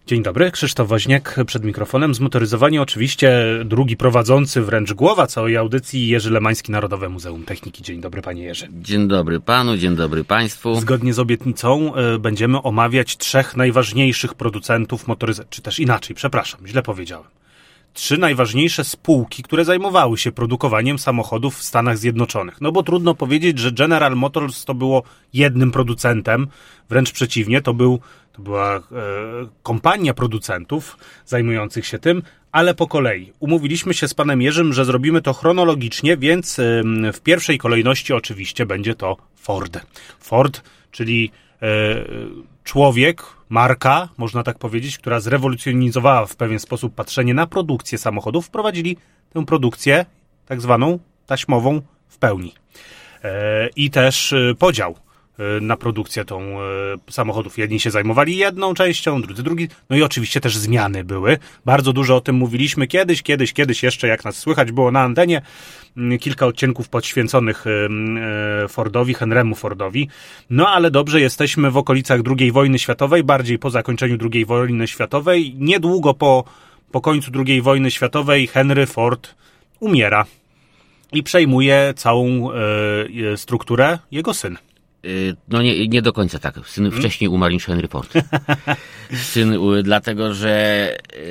Dzień dobry, Krzysztof Woźniak przed mikrofonem. Zmotoryzowani oczywiście drugi prowadzący, wręcz głowa całej audycji, Jerzy Lemański, Narodowe Muzeum Techniki. Dzień dobry, panie Jerzy. Dzień dobry panu, dzień dobry państwu. Zgodnie z obietnicą będziemy omawiać 3 najważniejszych producentów motoryzacji, czy też inaczej, przepraszam, źle powiedziałem. 3 najważniejsze spółki, które zajmowały się produkowaniem samochodów w Stanach Zjednoczonych. No bo trudno powiedzieć, że General Motors to było jednym producentem, wręcz przeciwnie, to była kompania producentów zajmujących się tym, ale po kolei. Umówiliśmy się z panem Jerzym, że zrobimy to chronologicznie, więc w pierwszej kolejności oczywiście będzie to Ford. Ford, czyli człowiek, marka, można tak powiedzieć, która zrewolucjonizowała w pewien sposób patrzenie na produkcję samochodów, wprowadzili tę produkcję tak zwaną taśmową w pełni. I też podział na produkcję tą samochodów. Jedni się zajmowali jedną częścią, drudzy drugi. No i oczywiście też zmiany były. Bardzo dużo o tym mówiliśmy kiedyś jeszcze, jak nas słychać było na antenie. Kilka odcinków poświęconych Fordowi, Henrymu Fordowi. No ale dobrze, jesteśmy w okolicach II wojny światowej, bardziej po zakończeniu II wojny światowej. Niedługo po końcu II wojny światowej Henry Ford umiera i przejmuje całą strukturę jego syn. No nie do końca tak. Syn wcześniej umarł niż Henry Ford. Syn, dlatego że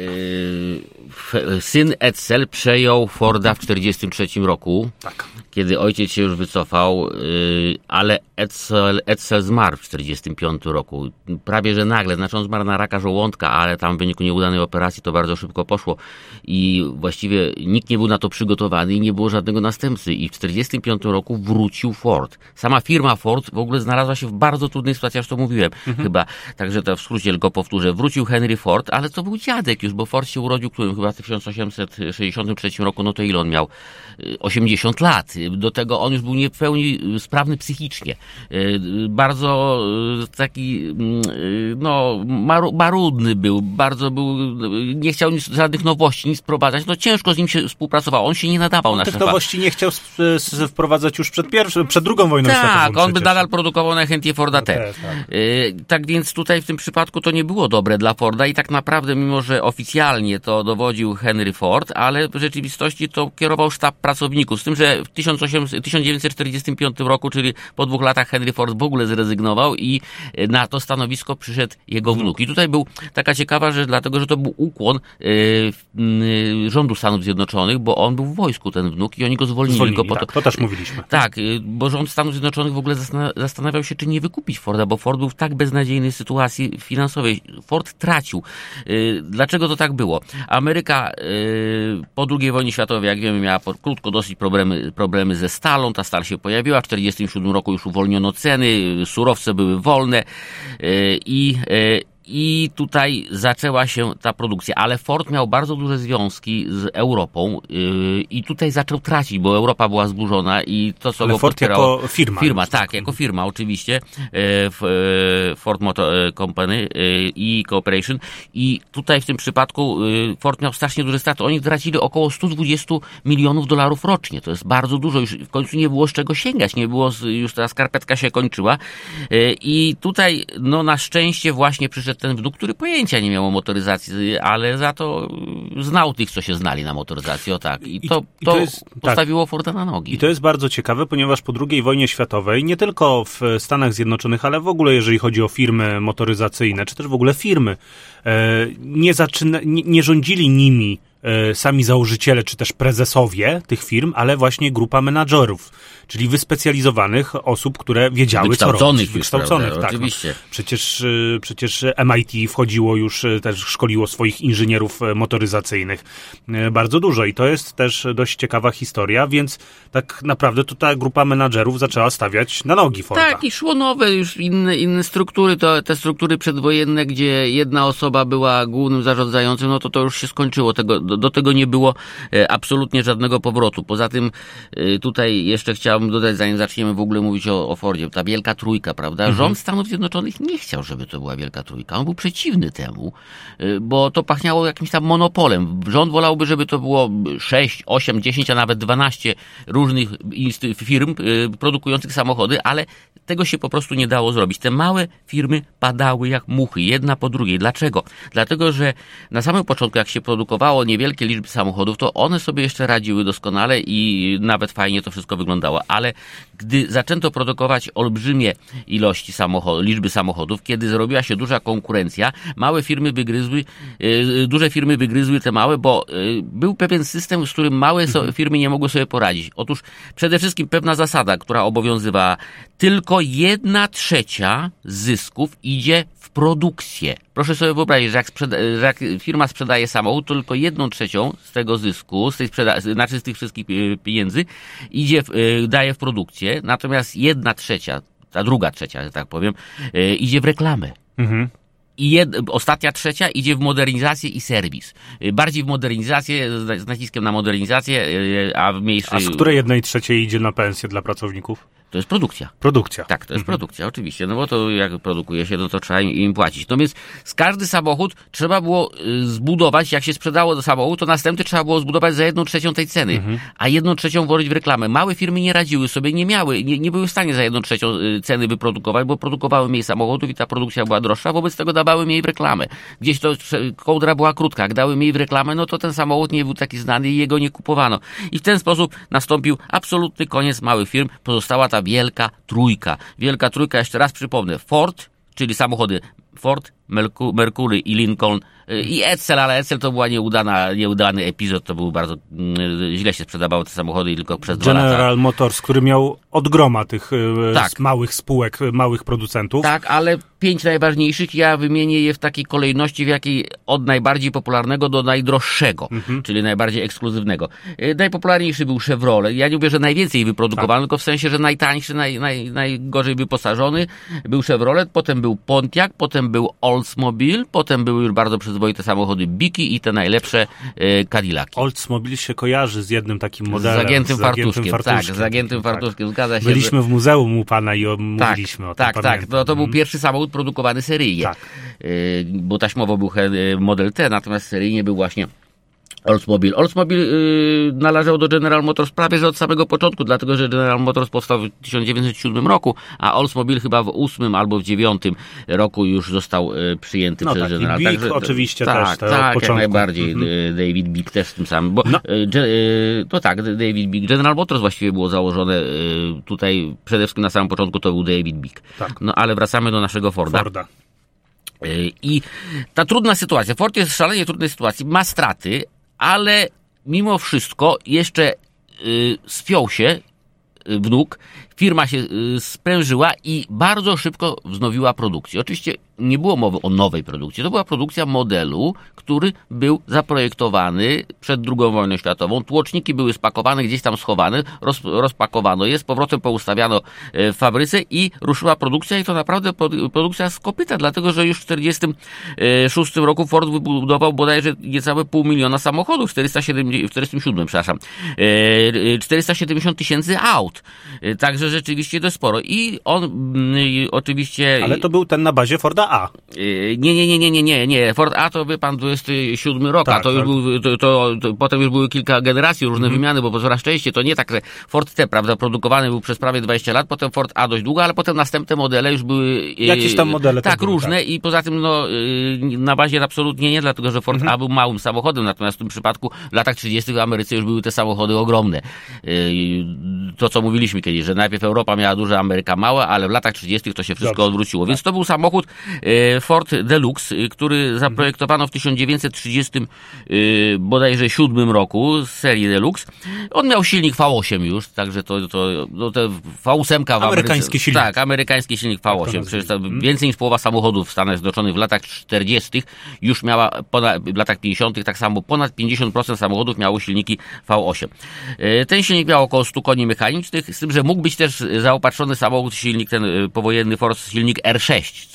syn Edsel przejął Forda w 1943 roku, tak, kiedy ojciec się już wycofał, ale Edsel zmarł w 1945 roku. Prawie że nagle, znaczy on zmarł na raka żołądka, ale tam w wyniku nieudanej operacji to bardzo szybko poszło i właściwie nikt nie był na to przygotowany i nie było żadnego następcy. I w 1945 roku wrócił Ford. Sama firma Ford w ogóle znalazła się w bardzo trudnej sytuacji, aż to mówiłem chyba. Także to w skrócie tylko powtórzę. Wrócił Henry Ford, ale to był dziadek już, bo Ford się urodził chyba w 1863 roku, no to ile on miał? 80 lat. Do tego on już był nie w pełni sprawny psychicznie. Bardzo taki, no, marudny był. Bardzo był, nie chciał żadnych nowości, nic wprowadzać. No ciężko z nim się współpracowało. On się nie nadawał na szefa. Tych nowości nie chciał wprowadzać już przed II wojną światową. Tak, on by nadal produkował najchętniej Forda T. Tak więc tutaj w tym przypadku to nie było dobre dla Forda i tak naprawdę, mimo że oficjalnie to dowodził Henry Ford, ale w rzeczywistości to kierował sztab pracowników. Z tym, że w 1945 roku, czyli po 2 latach, Henry Ford w ogóle zrezygnował i na to stanowisko przyszedł jego wnuk. I tutaj był taka ciekawa rzecz, dlatego że to był ukłon rządu Stanów Zjednoczonych, bo on był w wojsku, ten wnuk, i oni go zwolnili go po to też mówiliśmy. Tak, bo rząd Stanów Zjednoczonych w ogóle zastanawiał się, czy nie wykupić Forda, bo Ford był w tak beznadziejnej sytuacji finansowej. Ford tracił. Dlaczego to tak było? Ameryka po II wojnie światowej, jak wiemy, miała krótko dosyć problemy ze stalą. Ta stal się pojawiła. W 1947 roku już uwolniono ceny, surowce były wolne i tutaj zaczęła się ta produkcja, ale Ford miał bardzo duże związki z Europą i tutaj zaczął tracić, bo Europa była zburzona i to, co ale go Ford podpierało... jako firma. Firma, tak, jako firma oczywiście, Ford Motor Company i Corporation, i tutaj w tym przypadku Ford miał strasznie duże straty. Oni tracili około $120 milionów rocznie. To jest bardzo dużo. Już w końcu nie było z czego sięgać. Nie było, już ta skarpetka się kończyła i tutaj, no na szczęście właśnie przyszedł ten wnuk, który pojęcia nie miał o motoryzacji, ale za to znał tych, co się znali na motoryzacji, o tak. I to postawiło Forda na nogi. I to jest bardzo ciekawe, ponieważ po II wojnie światowej, nie tylko w Stanach Zjednoczonych, ale w ogóle jeżeli chodzi o firmy motoryzacyjne, czy też w ogóle firmy, nie rządzili nimi sami założyciele, czy też prezesowie tych firm, ale właśnie grupa menadżerów, czyli wyspecjalizowanych osób, które wiedziały, co robić. Wykształconych, tak. Oczywiście. No. Przecież MIT wchodziło już, też szkoliło swoich inżynierów motoryzacyjnych. Bardzo dużo i to jest też dość ciekawa historia, więc tak naprawdę to ta grupa menadżerów zaczęła stawiać na nogi Forda. Tak, i szło nowe już inne struktury, te struktury przedwojenne, gdzie jedna osoba była głównym zarządzającym, no to już się skończyło. do tego nie było absolutnie żadnego powrotu. Poza tym tutaj jeszcze chciałbym dodać, zanim zaczniemy w ogóle mówić o Fordzie, ta wielka trójka, prawda? Rząd Stanów Zjednoczonych nie chciał, żeby to była wielka trójka. On był przeciwny temu, bo to pachniało jakimś tam monopolem. Rząd wolałby, żeby to było 6, 8, 10, a nawet 12 różnych firm produkujących samochody, ale tego się po prostu nie dało zrobić. Te małe firmy padały jak muchy, jedna po drugiej. Dlaczego? Dlatego, że na samym początku, jak się produkowało niewielkie liczby samochodów, to one sobie jeszcze radziły doskonale i nawet fajnie to wszystko wyglądało, ale gdy zaczęto produkować olbrzymie ilości liczby samochodów, kiedy zrobiła się duża konkurencja, małe firmy duże firmy wygryzły te małe, bo był pewien system, z którym małe firmy nie mogły sobie poradzić. Otóż przede wszystkim pewna zasada, która obowiązywała, tylko 1/3 zysków idzie w produkcję. Proszę sobie wyobrazić, że jak firma sprzedaje samochód, to tylko 1/3 z tego zysku, z tych wszystkich pieniędzy daje w produkcję, natomiast 1/3, ta druga trzecia, że tak powiem, idzie w reklamę. I ostatnia trzecia idzie w modernizację i serwis. Bardziej w modernizację, z naciskiem na modernizację, a w mniejszej... A z której 1/3 idzie na pensję dla pracowników? To jest produkcja. Produkcja. Tak, to jest produkcja, oczywiście. No bo to jak produkuje się, no to trzeba im płacić. No więc każdy samochód trzeba było zbudować, jak się sprzedało samochód, to następny trzeba było zbudować za 1/3 tej ceny, a 1/3 włożyć w reklamę. Małe firmy nie radziły sobie, nie były w stanie za 1/3 ceny wyprodukować, bo produkowały mniej samochodów i ta produkcja była droższa, wobec tego dawały mniej w reklamę. Gdzieś to kołdra była krótka, jak dały mniej w reklamę, no to ten samochód nie był taki znany i jego nie kupowano. I w ten sposób nastąpił absolutny koniec małych firm, pozostała ta wielka trójka. Wielka trójka, jeszcze raz przypomnę, Ford, czyli samochody Ford, Mercury i Lincoln i Edsel, ale Edsel to była nieudany epizod, to był bardzo źle się sprzedawały te samochody i tylko przez 2 lata. General Motors, który miał od groma tych małych spółek, małych producentów. Tak, ale 5 najważniejszych, ja wymienię je w takiej kolejności, w jakiej od najbardziej popularnego do najdroższego, czyli najbardziej ekskluzywnego. Najpopularniejszy był Chevrolet. Ja nie mówię, że najwięcej wyprodukowano, tylko w sensie, że najtańszy, najgorzej wyposażony był Chevrolet, potem był Pontiac, potem był Oldsmobile, potem były już bardzo przyzwoite samochody Biki i te najlepsze Cadillaki. Oldsmobile się kojarzy z jednym takim modelem. Z zagiętym fartuszkiem. Tak, z zagiętym fartuszkiem, zgadza się. Byliśmy w muzeum u pana i mówiliśmy o tym. Tak. To był pierwszy samochód produkowany seryjnie. Tak. Bo taśmowo był Model T, natomiast seryjnie był właśnie Oldsmobile. Oldsmobile należał do General Motors prawie że od samego początku, dlatego że General Motors powstał w 1907 roku, a Oldsmobile chyba w 8 albo w 9 roku już został przyjęty przez General. I Bic oczywiście też. Tak, jak najbardziej. David Bic też tym samym. Bo, David Bic. General Motors właściwie było założone tutaj przede wszystkim na samym początku to był David Bic. Tak. No ale wracamy do naszego Forda. I ta trudna sytuacja. Ford jest w szalenie trudnej sytuacji, ma straty, ale mimo wszystko jeszcze spiął się wnuk, firma się sprężyła i bardzo szybko wznowiła produkcję. Oczywiście nie było mowy o nowej produkcji, to była produkcja modelu, który był zaprojektowany przed II wojną światową. Tłoczniki były spakowane, gdzieś tam schowane, rozpakowano je, z powrotem poustawiano w fabryce i ruszyła produkcja i to naprawdę produkcja z kopyta, dlatego że już w 1946 roku Ford wybudował bodajże niecałe 500 000 samochodów, 470 000 aut. Także rzeczywiście to sporo. I on oczywiście... Ale to był ten na bazie Forda A. Nie. Ford A to wie pan 27 rok, tak, a to już był, to potem już były kilka generacji, różne wymiany, bo coraz częściej to nie tak, że Ford T, prawda, produkowany był przez prawie 20 lat, potem Ford A dość długo, ale potem następne modele już były... Jakieś tam modele. Tak, różne i poza tym na bazie absolutnie nie, dlatego że Ford A był małym samochodem, natomiast w tym przypadku w latach 30 w Ameryce już były te samochody ogromne. To, co mówiliśmy kiedyś, że najpierw Europa miała duże, Ameryka małe, ale w latach 30 to się wszystko odwróciło. Więc to był samochód Ford Deluxe, który zaprojektowano w 1930 bodajże 7 roku z serii Deluxe. On miał silnik V8 już, także to V8 w amerykański silnik. Tak, amerykański silnik V8. Przecież więcej niż połowa samochodów w Stanach Zjednoczonych w latach 40 już miała, w latach 50 tak samo ponad 50% samochodów miało silniki V8. Ten silnik miał około 100 koni mechanicznych, z tym, że mógł być też zaopatrzony samochód, silnik ten powojenny Ford, silnik R6, co ciekawe,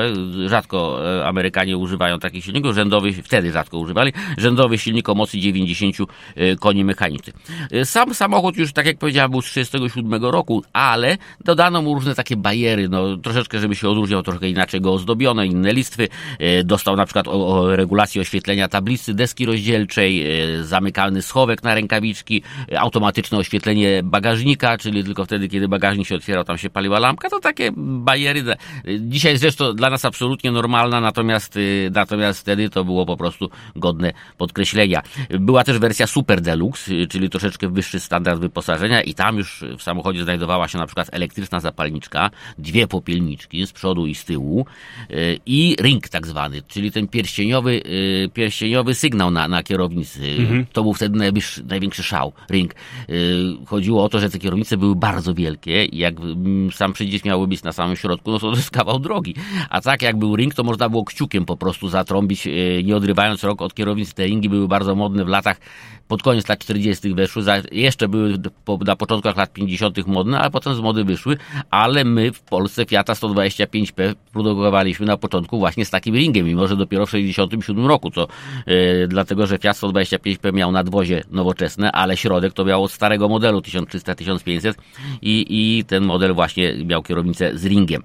benzynowe. Rzadko Amerykanie używają takich silników. Wtedy rzadko używali. Rzędowy silnik o mocy 90 koni mechanicznych. Sam samochód już, tak jak powiedziałem, był z 1937 roku, ale dodano mu różne takie bariery, troszeczkę, żeby się odróżniał, trochę inaczej go ozdobiono, inne listwy. Dostał na przykład o regulacji oświetlenia tablicy, deski rozdzielczej, zamykany schowek na rękawiczki, automatyczne oświetlenie bagażnika, czyli tylko wtedy, kiedy bagażnik się otwierał, tam się paliła lampka. To takie bariery. Dzisiaj zresztą dla nas absolutnie normalna, natomiast wtedy to było po prostu godne podkreślenia. Była też wersja Super Deluxe, czyli troszeczkę wyższy standard wyposażenia i tam już w samochodzie znajdowała się na przykład elektryczna zapalniczka, 2 popielniczki z przodu i z tyłu i ring tak zwany, czyli ten pierścieniowy sygnał na kierownicy. To był wtedy największy szał, ring. Chodziło o to, że te kierownice były bardzo wielkie i jak sam przycisk miały być na samym środku, to jest kawał drogi. A tak jak był ring, to można było kciukiem po prostu zatrąbić, nie odrywając rąk od kierownicy. Te ringi były bardzo modne w latach, pod koniec lat 40. weszły, jeszcze były na początkach lat 50. modne, ale potem z mody wyszły, ale my w Polsce Fiata 125P produkowaliśmy na początku właśnie z takim ringiem, mimo że dopiero w 67 roku, dlatego, że Fiat 125P miał nadwozie nowoczesne, ale środek to miał od starego modelu 1300-1500 i ten model właśnie miał kierownicę z ringiem.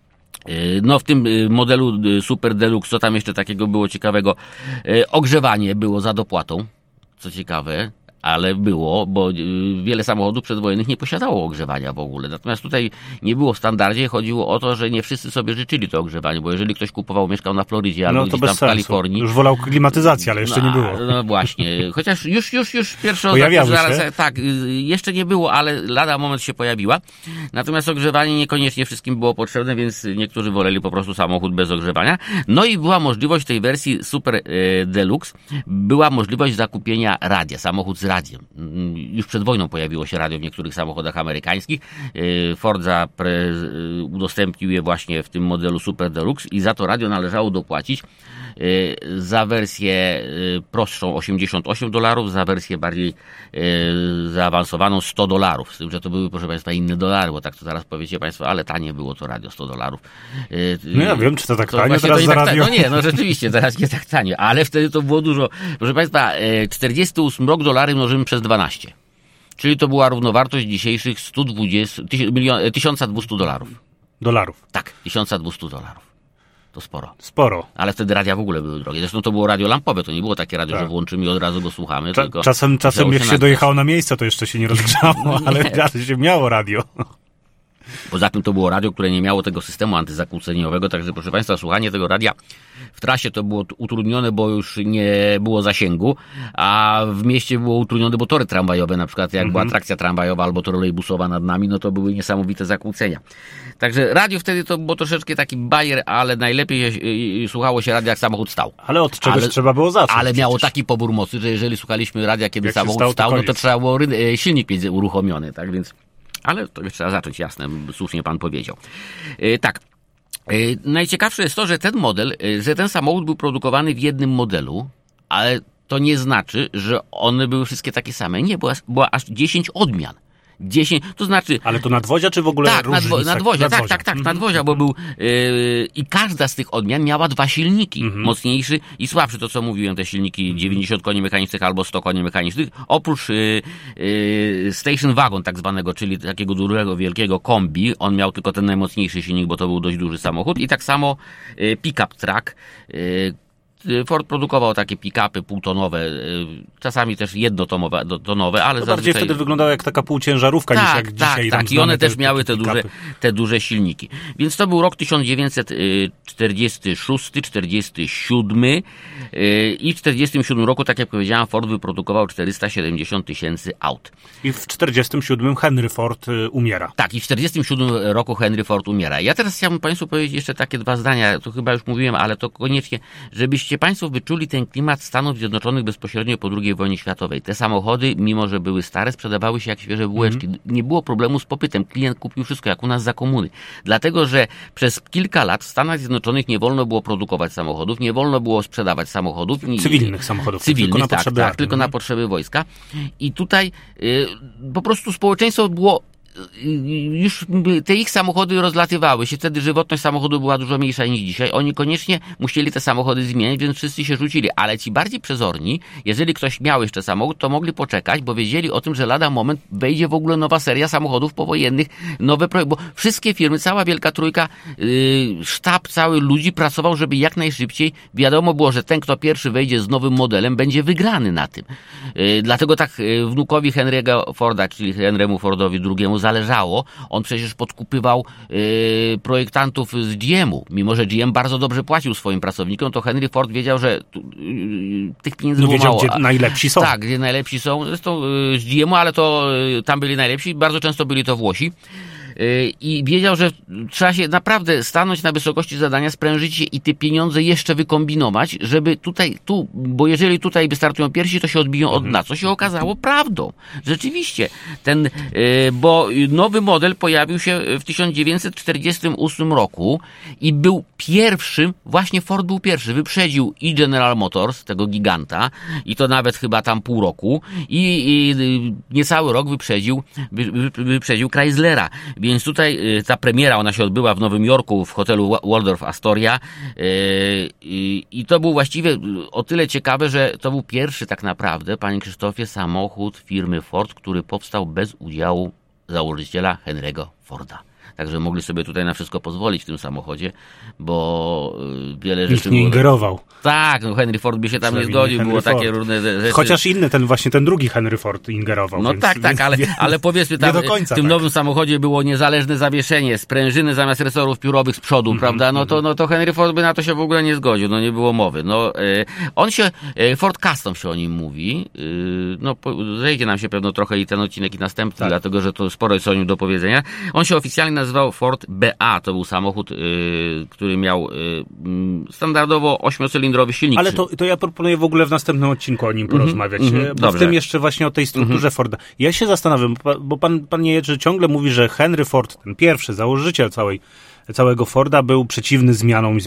W tym modelu Super Deluxe, co tam jeszcze takiego było ciekawego? Ogrzewanie było za dopłatą, co ciekawe, ale było, bo wiele samochodów przedwojennych nie posiadało ogrzewania w ogóle. Natomiast tutaj nie było w standardzie, chodziło o to, że nie wszyscy sobie życzyli to ogrzewanie, bo jeżeli ktoś mieszkał na Florydzie albo gdzieś tam w Kalifornii. Już wolał klimatyzację, ale jeszcze nie było. No właśnie, chociaż już pierwsze pojawiały się. Tak, jeszcze nie było, ale lada moment się pojawiła. Natomiast ogrzewanie niekoniecznie wszystkim było potrzebne, więc niektórzy woleli po prostu samochód bez ogrzewania. No i była możliwość tej wersji Super Deluxe, była możliwość zakupienia radia, samochód z radiem. Już przed wojną pojawiło się radio w niektórych samochodach amerykańskich. Ford udostępnił je właśnie w tym modelu Super Deluxe i za to radio należało dopłacić za wersję prostszą $88, za wersję bardziej zaawansowaną $100. Z tym, że to były, proszę Państwa, inne dolary, bo tak to zaraz powiecie Państwo, ale tanie było to radio, $100. No ja wiem, czy to tak tanie teraz za radio? Rzeczywiście, teraz nie tak tanie, ale wtedy to było dużo. Proszę Państwa, 48 rok, dolary mnożymy przez 12. Czyli to była równowartość dzisiejszych $1200. Dolarów. Tak, $1200. To sporo. Ale wtedy radia w ogóle były drogie. Zresztą to było radio lampowe, to nie było takie radio, że włączymy i od razu go słuchamy. Tylko czasem jak się dojechało na miejsce, to jeszcze się nie rozgrzało, ale się miało radio. Poza tym to było radio, które nie miało tego systemu antyzakłóceniowego, także proszę Państwa, słuchanie tego radia w trasie to było utrudnione, bo już nie było zasięgu, a w mieście było utrudnione, bo tory tramwajowe, na przykład jak była trakcja tramwajowa albo trolejbusowa nad nami, no to były niesamowite zakłócenia. Także radio wtedy to było troszeczkę taki bajer, ale najlepiej słuchało się radia, jak samochód stał. Ale od czegoś trzeba było zacząć. Ale miało taki pobór mocy, że jeżeli słuchaliśmy radia, kiedy samochód stał, no to trzeba było silnik mieć uruchomiony, tak więc... Ale to już trzeba zacząć, jasne, słusznie pan powiedział. Tak. Najciekawsze jest to, że ten samochód był produkowany w jednym modelu, ale to nie znaczy, że one były wszystkie takie same. Nie, była aż 10 odmian. 10, to znaczy... Ale to nadwozia, czy w ogóle różnica? Nadwozia. Nadwozia, bo był... I każda z tych odmian miała 2 silniki. Mocniejszy i słabszy, to co mówiłem, te silniki 90 koni mechanicznych albo 100 koni mechanicznych. Oprócz station wagon tak zwanego, czyli takiego dużego, wielkiego kombi, on miał tylko ten najmocniejszy silnik, bo to był dość duży samochód. I tak samo pick-up truck, Ford produkował takie pick-upy półtonowe, czasami też jednotonowe, ale to bardziej wtedy wyglądało jak taka półciężarówka niż jak dzisiaj. Tak, i one też miały te duże silniki. Więc to był rok 1946, 47 i w 47 roku, tak jak powiedziałem, Ford wyprodukował 470 tysięcy aut. I w 47 Henry Ford umiera. Tak, i w 47 roku Henry Ford umiera. Ja teraz chciałbym Państwu powiedzieć jeszcze takie 2 zdania, to chyba już mówiłem, ale to koniecznie, żebyście Państwo wyczuli ten klimat Stanów Zjednoczonych bezpośrednio po II wojnie światowej. Te samochody, mimo że były stare, sprzedawały się jak świeże bułeczki. Nie było problemu z popytem. Klient kupił wszystko, jak u nas za komuny. Dlatego, że przez kilka lat w Stanach Zjednoczonych nie wolno było produkować samochodów, nie wolno było sprzedawać samochodów. Cywilnych samochodów. Tylko na potrzeby tylko na potrzeby wojska. I tutaj po prostu społeczeństwo było już te ich samochody rozlatywały się, wtedy żywotność samochodu była dużo mniejsza niż dzisiaj. Oni koniecznie musieli te samochody zmieniać, więc wszyscy się rzucili, ale ci bardziej przezorni, jeżeli ktoś miał jeszcze samochód, to mogli poczekać, bo wiedzieli o tym, że lada moment wejdzie w ogóle nowa seria samochodów powojennych, nowe projekty, bo wszystkie firmy, cała Wielka Trójka, sztab cały ludzi pracował, żeby jak najszybciej wiadomo było, że ten, kto pierwszy wejdzie z nowym modelem, będzie wygrany na tym. Dlatego tak wnukowi Henry'ego Forda, czyli Henry'emu Fordowi II zależało. On przecież podkupywał projektantów z GM-u. Mimo że GM bardzo dobrze płacił swoim pracownikom, to Henry Ford wiedział, że tych pieniędzy było mało. Gdzie najlepsi są. Tak, gdzie najlepsi są. Zresztą z GM-u, ale to tam byli najlepsi. Bardzo często byli to Włosi. I wiedział, że trzeba się naprawdę stanąć na wysokości zadania, sprężyć się i te pieniądze jeszcze wykombinować, żeby bo jeżeli tutaj wystartują pierwsi, to się odbiją od dna, co się okazało prawdą. Rzeczywiście, bo nowy model pojawił się w 1948 roku i był pierwszym, właśnie Ford był pierwszy, wyprzedził i General Motors, tego giganta, i to nawet chyba tam pół roku, i niecały rok wyprzedził Chryslera. Więc tutaj ta premiera, ona się odbyła w Nowym Jorku w hotelu Waldorf Astoria i to był właściwie o tyle ciekawe, że to był pierwszy tak naprawdę, panie Krzysztofie, samochód firmy Ford, który powstał bez udziału założyciela Henry'ego Forda. Także mogli sobie tutaj na wszystko pozwolić w tym samochodzie, bo wiele rzeczy... Nikt nie ingerował. Tak, no Henry Ford by się tam nie zgodził, było takie różne rzeczy. Chociaż inny, ten drugi Henry Ford ingerował. No więc, tak, ale powiedzmy tam, w tym nowym samochodzie było niezależne zawieszenie, sprężyny zamiast resorów piórowych z przodu, prawda? No to Henry Ford by na to się w ogóle nie zgodził, nie było mowy. Ford Custom się o nim mówi, zejdzie nam się pewno trochę i ten odcinek i następny, tak. Dlatego, że to sporo jest o nim do powiedzenia. On się oficjalnie nazywał Ford BA, to był samochód, który miał standardowo 8-cylindrowy silnik. Ale to ja proponuję w ogóle w następnym odcinku o nim porozmawiać, bo w tym jeszcze właśnie o tej strukturze Forda. Ja się zastanawiam, bo pan Jerzy ciągle mówi, że Henry Ford, ten pierwszy założyciel całego Forda, był przeciwny zmianom.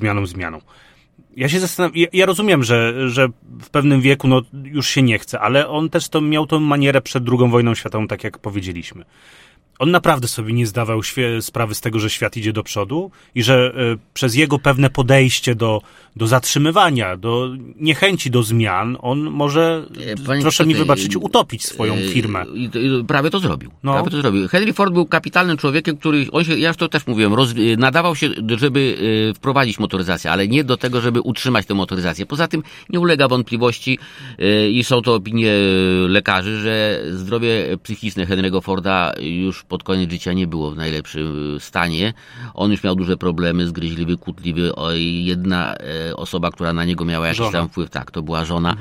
Ja się zastanawiam, ja rozumiem, że w pewnym wieku już się nie chce, ale on też miał tą manierę przed II wojną światową, tak jak powiedzieliśmy. On naprawdę sobie nie zdawał sprawy z tego, że świat idzie do przodu i że przez jego pewne podejście do zatrzymywania, do niechęci do zmian, on może, proszę mi wybaczyć, utopić swoją firmę. Prawie to zrobił. Henry Ford był kapitalnym człowiekiem, który, ja to też mówiłem, nadawał się, żeby wprowadzić motoryzację, ale nie do tego, żeby utrzymać tę motoryzację. Poza tym nie ulega wątpliwości i są to opinie lekarzy, że zdrowie psychiczne Henry'ego Forda już pod koniec życia nie było w najlepszym stanie. On już miał duże problemy, zgryźliwy, kłótliwy. Jedna osoba, która na niego miała jakiś tam wpływ, tak, to była żona.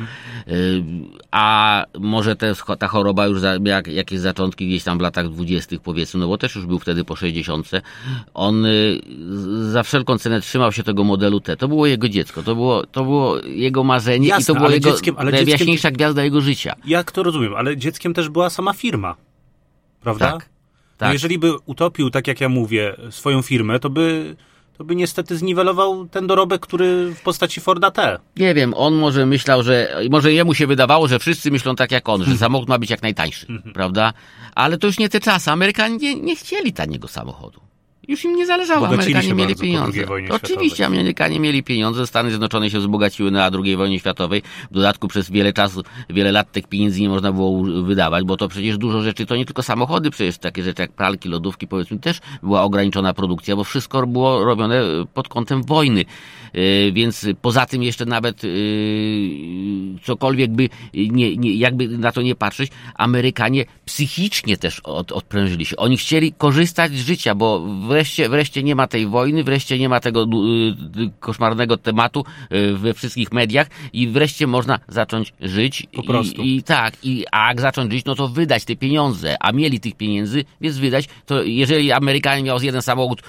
A może ta choroba już jakieś zaczątki gdzieś tam w latach 20. powiedzmy, bo też już był wtedy po 60. On za wszelką cenę trzymał się tego modelu T. To było jego dziecko, to było jego marzenie. Jasne, i to była jego najjaśniejsza gwiazda jego życia. Jak to rozumiem, ale dzieckiem też była sama firma. Prawda? Tak. No jeżeli by utopił, tak jak ja mówię, swoją firmę, to by niestety zniwelował ten dorobek, który w postaci Forda T. Nie wiem, on może myślał, może jemu się wydawało, że wszyscy myślą tak jak on, że samochód ma być jak najtańszy, prawda? Ale to już nie te czasy. Amerykanie nie chcieli taniego samochodu. Już im nie zależało, Amerykanie mieli pieniądze. Oczywiście Amerykanie mieli pieniądze, Stany Zjednoczone się wzbogaciły na II wojnie światowej, w dodatku przez wiele lat tych pieniędzy nie można było wydawać, bo to przecież dużo rzeczy, to nie tylko samochody, przecież takie rzeczy jak pralki, lodówki, powiedzmy, też była ograniczona produkcja, bo wszystko było robione pod kątem wojny. Więc poza tym jeszcze nawet cokolwiek by jakby na to nie patrzeć, Amerykanie psychicznie też odprężyli się. Oni chcieli korzystać z życia, bo wreszcie nie ma tej wojny, wreszcie nie ma tego koszmarnego tematu we wszystkich mediach i wreszcie można zacząć żyć. Po prostu. A jak zacząć żyć, no to wydać te pieniądze, a mieli tych pieniędzy, więc wydać, to jeżeli Amerykanin miał jeden samochód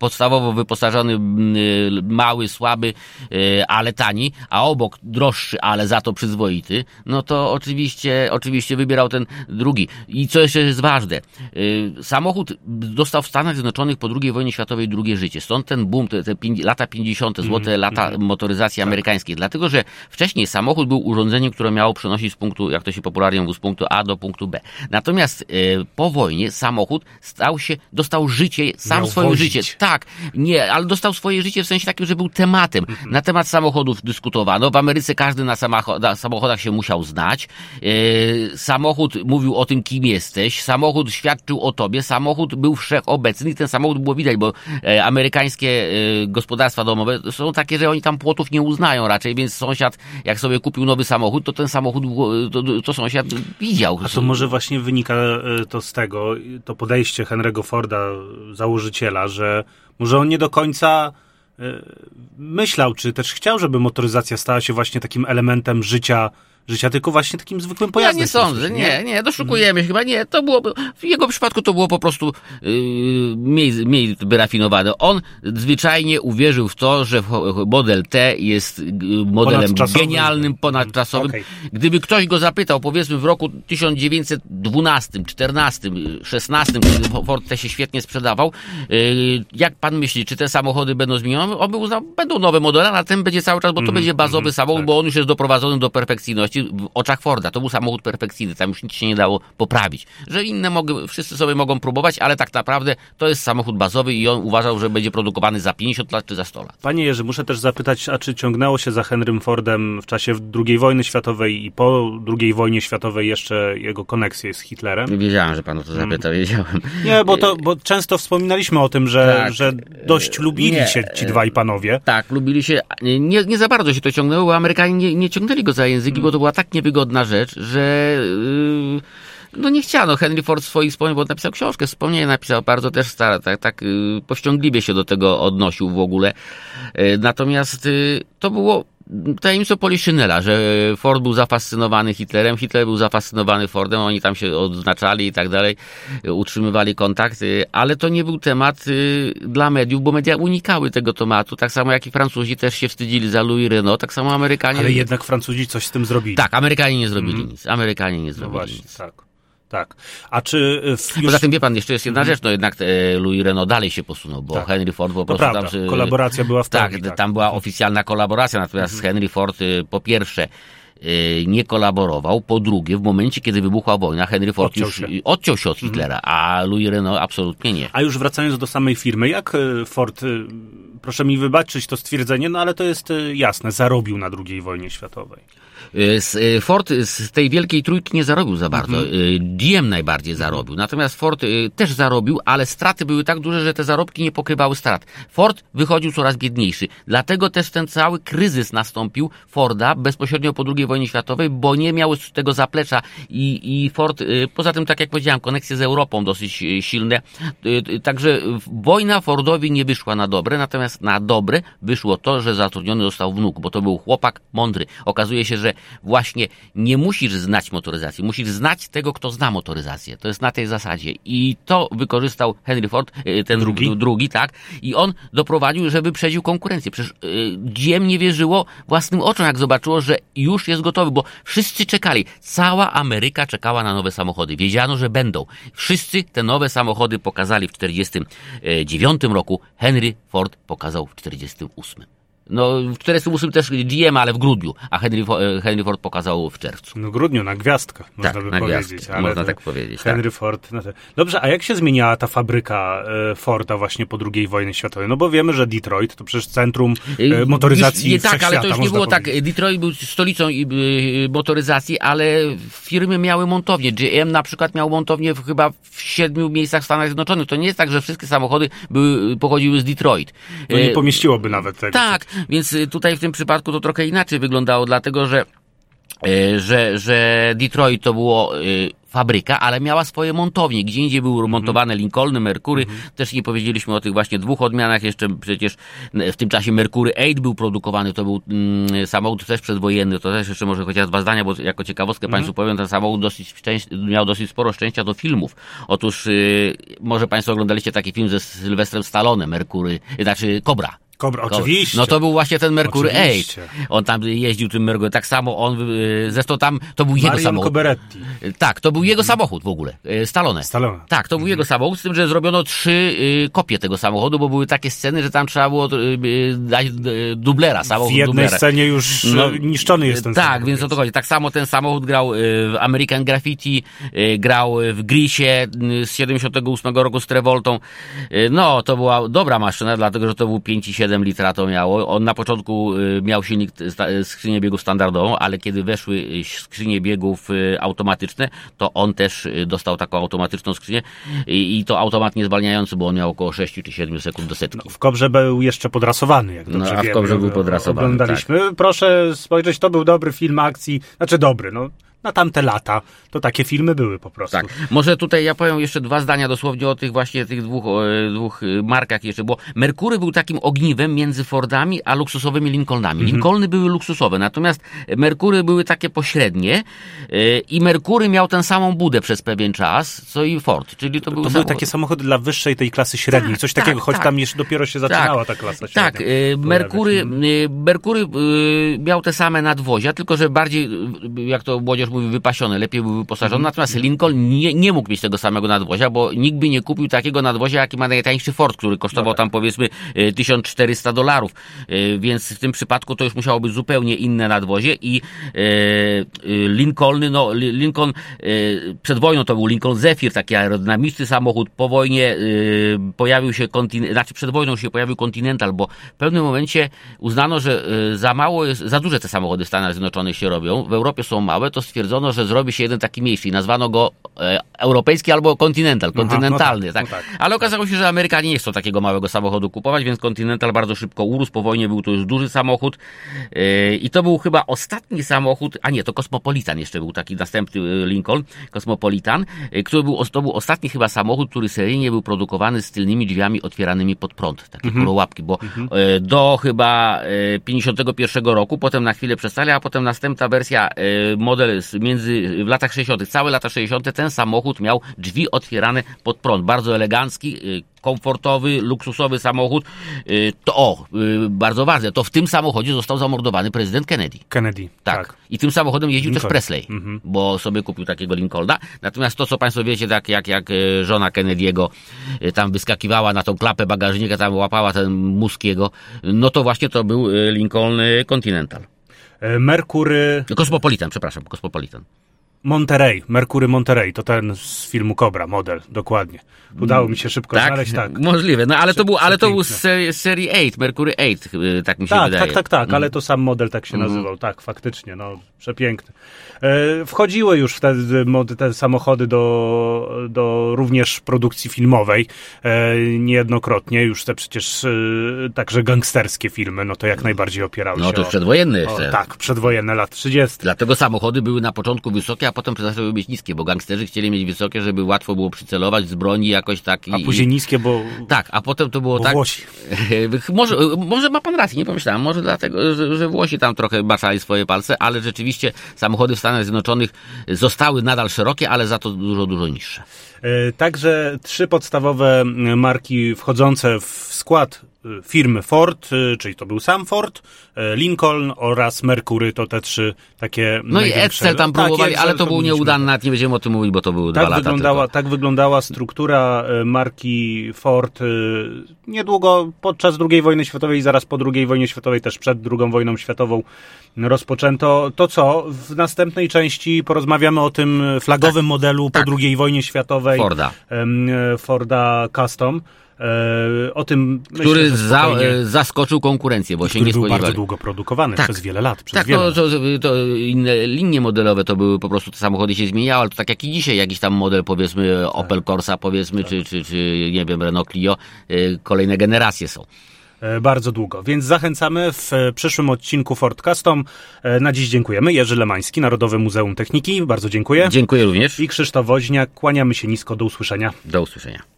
podstawowo wyposażony, mały, słaby, ale tani, a obok droższy, ale za to przyzwoity, no to oczywiście wybierał ten drugi. I co jeszcze jest ważne, samochód dostał w Stanach Zjednoczonych po II wojnie światowej drugie życie. Stąd ten boom, te lata 50., złote lata motoryzacji amerykańskiej. Dlatego, że wcześniej samochód był urządzeniem, które miało przenosić z punktu, jak to się popularnie mówi, z punktu A do punktu B. Natomiast po wojnie samochód dostał życie, sam swoje życie. Tak, nie, ale dostał swoje życie w sensie takim, że był tematem. Na temat samochodów dyskutowano. W Ameryce każdy na samochodach się musiał znać. Samochód mówił o tym, kim jesteś. Samochód świadczył o tobie. Samochód był wszechobecny i ten samochód było widać, bo amerykańskie gospodarstwa domowe są takie, że oni tam płotów nie uznają raczej, więc sąsiad, jak sobie kupił nowy samochód, to ten samochód to sąsiad widział. A to może właśnie wynika to z tego, to podejście Henry'ego Forda, założyciela, że może on nie do końca myślał, czy też chciał, żeby motoryzacja stała się właśnie takim elementem życia, tylko właśnie takim zwykłym pojazdem. Ja nie sądzę, nie, doszukujemy się chyba, nie, to było, w jego przypadku to było po prostu mniej wyrafinowane. On zwyczajnie uwierzył w to, że model T jest modelem genialnym, ponadczasowym. Okay. Gdyby ktoś go zapytał, powiedzmy w roku 1912, 14, 16, kiedy Ford T się świetnie sprzedawał, jak pan myśli, czy te samochody będą zmienione? On by uznał, będą nowe modele, a ten będzie cały czas, bo to będzie bazowy samochód, tak. Bo on już jest doprowadzony do perfekcyjności w oczach Forda. To był samochód perfekcyjny, tam już nic się nie dało poprawić. Że inne wszyscy sobie mogą próbować, ale tak naprawdę to jest samochód bazowy i on uważał, że będzie produkowany za 50 lat czy za 100 lat. Panie Jerzy, muszę też zapytać, a czy ciągnęło się za Henrym Fordem w czasie II wojny światowej i po II wojnie światowej jeszcze jego koneksje z Hitlerem? Wiedziałem, że pan o to zapytał, wiedziałem. Nie, bo często wspominaliśmy o tym, że dość lubili się ci dwaj panowie. Tak, lubili się. Nie za bardzo się to ciągnęło, bo Amerykanie nie ciągnęli go za języki, bo to była tak niewygodna rzecz, że nie chciano. Henry Ford w swoich wspomnieniach, bo napisał książkę, wspomnienie napisał bardzo też stare, tak powściągliwie się do tego odnosił w ogóle. Natomiast to było tajemnicą Poliszynela, że Ford był zafascynowany Hitlerem, Hitler był zafascynowany Fordem, oni tam się odznaczali i tak dalej, utrzymywali kontakt, ale to nie był temat dla mediów, bo media unikały tego tematu, tak samo jak i Francuzi też się wstydzili za Louis Renault, tak samo Amerykanie... Ale jednak Francuzi coś z tym zrobili. Tak, Amerykanie nie zrobili nic. Amerykanie nie zrobili właśnie, nic. Tak. A czy... Poza tym, wie pan, jeszcze jest jedna rzecz, jednak Louis Renault dalej się posunął, bo Henry Ford po prostu tam... kolaboracja była w tak, tam była oficjalna kolaboracja, natomiast Henry Ford po pierwsze nie kolaborował, po drugie w momencie, kiedy wybuchła wojna, Henry Ford odciął się od Hitlera, a Louis Renault absolutnie nie. A już wracając do samej firmy, jak Ford, proszę mi wybaczyć to stwierdzenie, ale to jest jasne, zarobił na II wojnie światowej? Ford z tej wielkiej trójki nie zarobił za bardzo. GM najbardziej zarobił. Natomiast Ford też zarobił, ale straty były tak duże, że te zarobki nie pokrywały strat. Ford wychodził coraz biedniejszy. Dlatego też ten cały kryzys nastąpił Forda bezpośrednio po II wojnie światowej, bo nie miał tego zaplecza i Ford, poza tym, tak jak powiedziałem, koneksje z Europą dosyć silne. Także wojna Fordowi nie wyszła na dobre, natomiast na dobre wyszło to, że zatrudniony został wnuk, bo to był chłopak mądry. Okazuje się, że właśnie nie musisz znać motoryzacji, musisz znać tego, kto zna motoryzację. To jest na tej zasadzie. I to wykorzystał Henry Ford, ten drugi, tak? I on doprowadził, że wyprzedził konkurencję. Przecież GM nie wierzyło własnym oczom, jak zobaczyło, że już jest gotowy, bo wszyscy czekali. Cała Ameryka czekała na nowe samochody. Wiedziano, że będą. Wszyscy te nowe samochody pokazali w 1949 roku. Henry Ford pokazał w 1948. W 48 też GM, ale w grudniu, a Henry Ford pokazał w czerwcu. W grudniu, na gwiazdkę, można by powiedzieć. Gwiazdkę, można tak powiedzieć. Henry Ford. Dobrze, a jak się zmieniała ta fabryka Forda właśnie po II wojnie światowej? Bo wiemy, że Detroit to przecież centrum motoryzacji wszechświata. Tak, ale to już nie było tak. Detroit był stolicą motoryzacji, ale firmy miały montownie. GM na przykład miał montownię chyba w 7 miejscach w Stanach Zjednoczonych. To nie jest tak, że wszystkie samochody pochodziły z Detroit. To nie pomieściłoby nawet tego. Tak. Więc tutaj w tym przypadku to trochę inaczej wyglądało, dlatego że Detroit to było fabryka, ale miała swoje montownie. Gdzie indziej były montowane Lincolny, Mercury. Też nie powiedzieliśmy o tych właśnie dwóch odmianach. Jeszcze przecież w tym czasie Mercury 8 był produkowany. To był samochód też przedwojenny. To też jeszcze może chociaż 2 zdania, bo jako ciekawostkę Państwu powiem, ten samochód miał dosyć sporo szczęścia do filmów. Otóż może Państwo oglądaliście taki film ze Sylwestrem Stallone, Mercury, znaczy Cobra. Cobra, oczywiście. No to był właśnie ten Mercury 8. On tam jeździł tym Mercury, tak samo on, zresztą tam, to był jego samochód. Coberetti. Tak, to był jego samochód w ogóle, Stallone. Tak, to był jego samochód, z tym, że zrobiono 3 kopie tego samochodu, bo były takie sceny, że tam trzeba było dać dublera, samochód w jednej dublera. scenie już niszczony jest ten samochód. Tak, więc o to chodzi. Tak samo ten samochód grał w American Graffiti, grał w Grisie z 78 roku z Travoltą. No, to była dobra maszyna, dlatego, że to był 5,7 litra to miało. On na początku miał silnik, skrzynię biegów standardową, ale kiedy weszły skrzynie biegów automatyczne, to on też dostał taką automatyczną skrzynię i to automat niezwalniający, bo on miał około 6 czy 7 sekund do setki. No, w Cobrze był jeszcze podrasowany, jak dobrze wiemy. W Cobrze był podrasowany. Oglądaliśmy. Tak. Proszę spojrzeć, to był dobry film akcji, znaczy dobry, no. Na tamte lata to takie filmy były po prostu. Tak. Może tutaj ja powiem jeszcze 2 zdania dosłownie o tych właśnie tych dwóch markach jeszcze, bo Mercury był takim ogniwem między Fordami a luksusowymi Lincolnami. Lincolny były luksusowe, natomiast Mercury były takie pośrednie i Mercury miał tę samą budę przez pewien czas, co i Ford. Czyli to były takie samochody dla wyższej tej klasy średniej, coś takiego, choć tam jeszcze dopiero się zaczynała ta klasa średnia. Tak, Mercury miał te same nadwozia, tylko że bardziej, jak to młodzież mówi, wypasione, lepiej był wyposażony, natomiast Lincoln nie mógł mieć tego samego nadwozia, bo nikt by nie kupił takiego nadwozia, jaki ma najtańszy Ford, który kosztował tam powiedzmy $1400, więc w tym przypadku to już musiało być zupełnie inne nadwozie i Lincoln przed wojną to był Lincoln Zephyr, taki aerodynamiczny samochód, po wojnie pojawił się przed wojną się pojawił Continental, bo w pewnym momencie uznano, że za duże te samochody w Stanach Zjednoczonych się robią, w Europie są małe, to stwierdzono, że zrobi się jeden taki mniejszy i nazwano go europejski albo kontynentalny. Tak. Ale okazało się, że Amerykanie nie chcą takiego małego samochodu kupować, więc Continental bardzo szybko urósł. Po wojnie był to już duży samochód i to był chyba ostatni samochód, to Cosmopolitan jeszcze był taki następny Lincoln, Cosmopolitan, to był ostatni chyba samochód, który seryjnie był produkowany z tylnymi drzwiami otwieranymi pod prąd, takie kołołapki, bo do chyba 51 roku, potem na chwilę przestali, a potem następna wersja, model w latach 60., całe lata 60. ten samochód miał drzwi otwierane pod prąd. Bardzo elegancki, komfortowy, luksusowy samochód. Bardzo ważne, to w tym samochodzie został zamordowany prezydent Kennedy. Tak. I tym samochodem jeździł Lincoln. Też Presley, bo sobie kupił takiego Lincolna. Natomiast to, co państwo wiecie, tak jak żona Kennedy'ego tam wyskakiwała na tą klapę bagażnika, tam łapała ten mózg jego, no to właśnie to był Lincoln Continental. Mercury... Cosmopolitan. Mercury Monterey, to ten z filmu Cobra, model, dokładnie. Udało mi się szybko znaleźć, tak. Możliwe, no ale to był z serii 8, Mercury 8, tak mi się wydaje. Tak, ale to sam model tak się nazywał, tak, faktycznie, przepiękny. Wchodziły już wtedy te samochody do również produkcji filmowej, niejednokrotnie, już te przecież także gangsterskie filmy, no to jak najbardziej opierały się. No to przedwojenne jeszcze. Tak, przedwojenne, lat 30. Dlatego samochody były na początku wysokie, a potem zaczęły być niskie, bo gangsterzy chcieli mieć wysokie, żeby łatwo było przycelować z broni jakoś tak. A później niskie, bo... Tak, a potem to było tak... Włosi. Może ma pan rację, nie pomyślałem, może dlatego, że Włosi tam trochę baczali swoje palce, ale rzeczywiście samochody w Stanach Zjednoczonych zostały nadal szerokie, ale za to dużo niższe. Także 3 podstawowe marki wchodzące w skład firmy Ford, czyli to był sam Ford, Lincoln oraz Mercury, to te 3 takie największe. I Edsel tam próbowali, ale to był nieudany, nawet nie będziemy o tym mówić, bo to były 2 lata. Tak wyglądała struktura marki Ford niedługo podczas II wojny światowej, zaraz po II wojnie światowej, też przed II wojną światową rozpoczęto. To co? W następnej części porozmawiamy o tym flagowym modelu po II wojnie światowej Forda Custom. O tym który zaskoczył konkurencję, bo się nie spodziewali. Był bardzo długo produkowany, przez wiele lat. To inne linie modelowe to były po prostu, te samochody się zmieniały, ale to tak jak i dzisiaj jakiś tam model, powiedzmy Opel Corsa, powiedzmy, czy nie wiem, Renault Clio, kolejne generacje są. Bardzo długo, więc zachęcamy w przyszłym odcinku Ford Custom. Na dziś dziękujemy. Jerzy Lemański, Narodowe Muzeum Techniki. Bardzo dziękuję. Dziękuję również. I Krzysztof Woźniak. Kłaniamy się nisko. Do usłyszenia. Do usłyszenia.